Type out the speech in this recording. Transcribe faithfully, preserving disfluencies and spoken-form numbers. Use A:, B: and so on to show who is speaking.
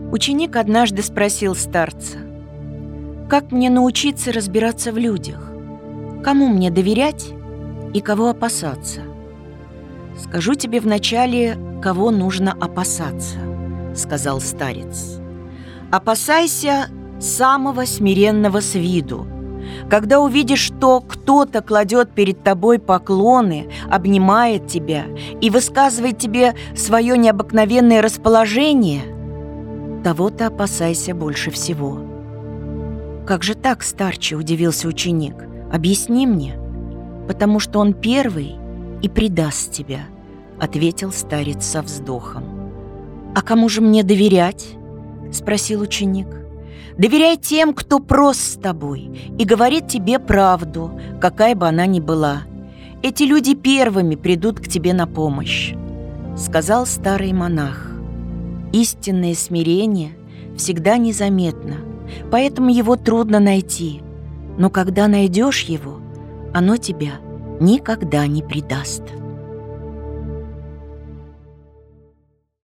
A: Ученик однажды спросил старца: «Как мне научиться разбираться в людях? Кому мне доверять и кого опасаться?» «Скажу тебе вначале, кого нужно опасаться», — сказал старец. «Опасайся самого смиренного с виду. Когда увидишь, что кто-то кладет перед тобой поклоны, обнимает тебя и высказывает тебе свое необыкновенное расположение, того-то опасайся больше всего». «Как же так, старче?» — удивился ученик. «Объясни мне». «Потому что он первый и предаст тебя», — ответил старец со вздохом. «А кому же мне доверять?» — спросил ученик. «Доверяй тем, кто прост с тобой и говорит тебе правду, какая бы она ни была. Эти люди первыми придут к тебе на помощь», — сказал старый монах. «Истинное смирение всегда незаметно, поэтому его трудно найти. Но когда найдешь его, оно тебя никогда не предаст».